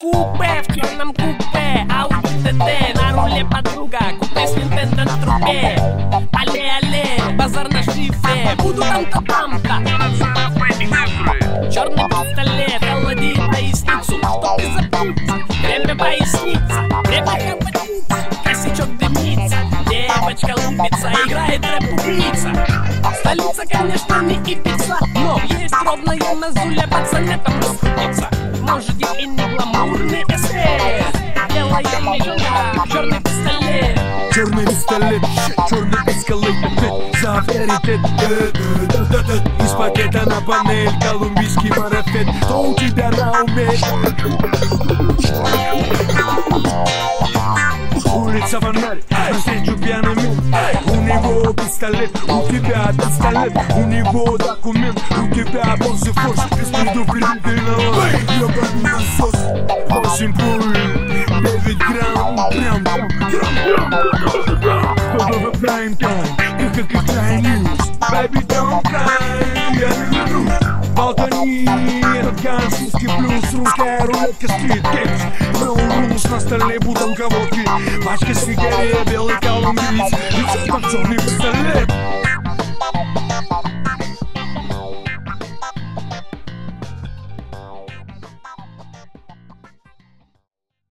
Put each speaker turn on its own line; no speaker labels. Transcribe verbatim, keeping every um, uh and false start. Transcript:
Купе в черном купе, Audi ти ти, на руле подруга, купе с Nintendo на трубе. Але-але, базар на шифре, буду там-то, там-то. Черный пистолет холодит поясницу, что ты забудь, время поясниться, время компотница, косячок дымится, девочка лупится, играет рэп-певица. Столица, конечно, не Ибица, но есть ровная мазуля, пацаны там расступиться. Может, я и не гламурный эсэс, белая мишенка, черный пистолет.
Черный пистолет, черный пистолет, за авторитет. Из пакета на панель, колумбийский марафет. Что у тебя на уме? Улица фонарь, встречу пьяный мент. У него пистолет, у тебя пистолет. У него документ, у тебя боссы форс. Без предупредительного ёбаный насос. Восемь пуль, девять грамм, прям там, чтобы в prime time, как и край news. Baby, don't cry, я не вернусь. Болтани, этот гангстский блюз, русская рулетка, стрит геймс. No rules, на столе бутылка водки, пачка сигарет, белый колумбиец, лицо как черный пистолет.